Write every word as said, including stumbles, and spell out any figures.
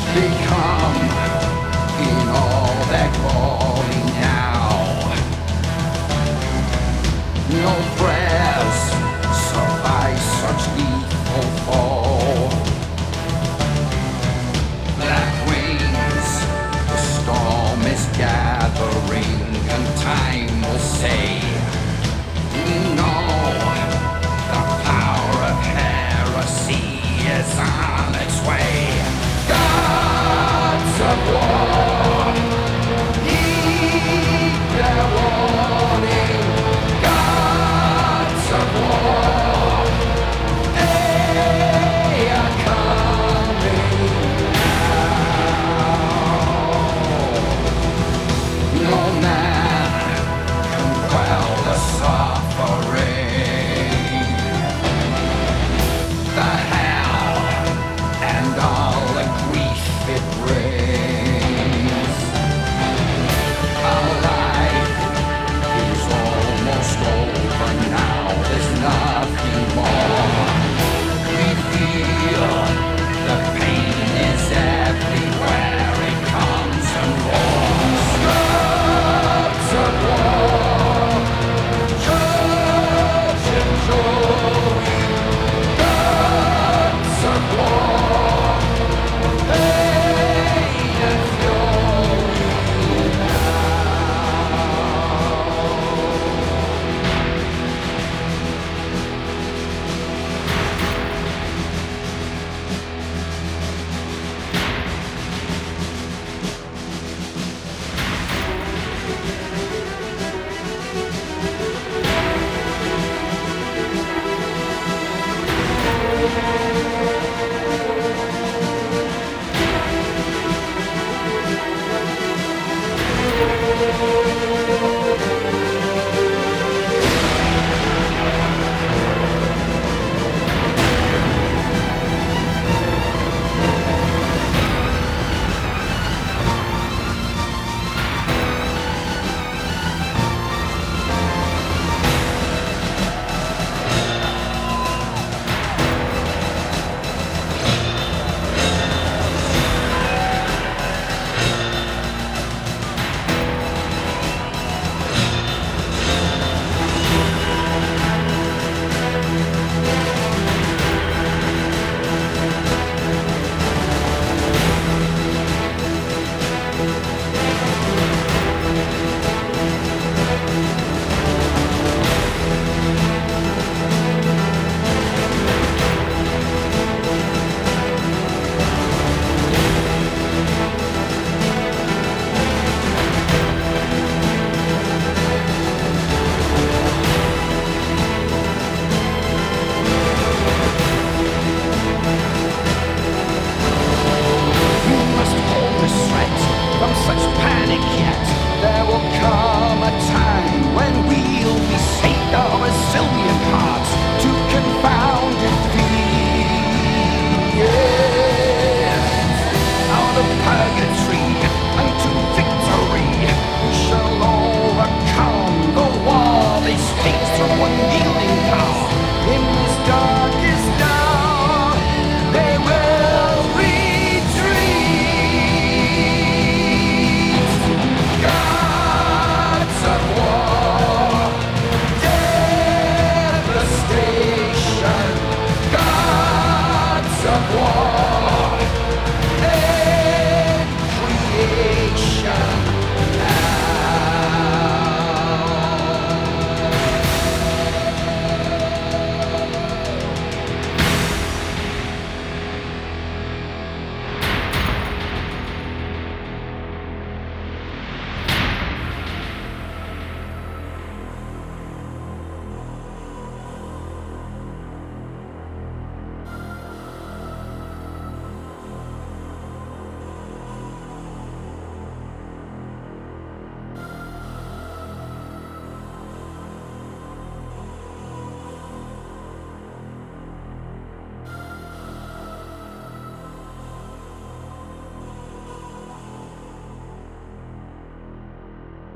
become in all their glory now. No prayers survive such lethal fall. Black wings, the storm is gathering, and time will say, we know the power of heresy is on its way. Gods of war, heed their warning. Gods of war, they are coming now. No man can quell the suffering, the hell and all the grief it brings. Our life is almost over now, there's nothing more. We feel the pain is everywhere, it comes and roars. Gods of war, judge and joy. Gods of war, pain and fury now. You must hold restraint from such panic, yet there will come a time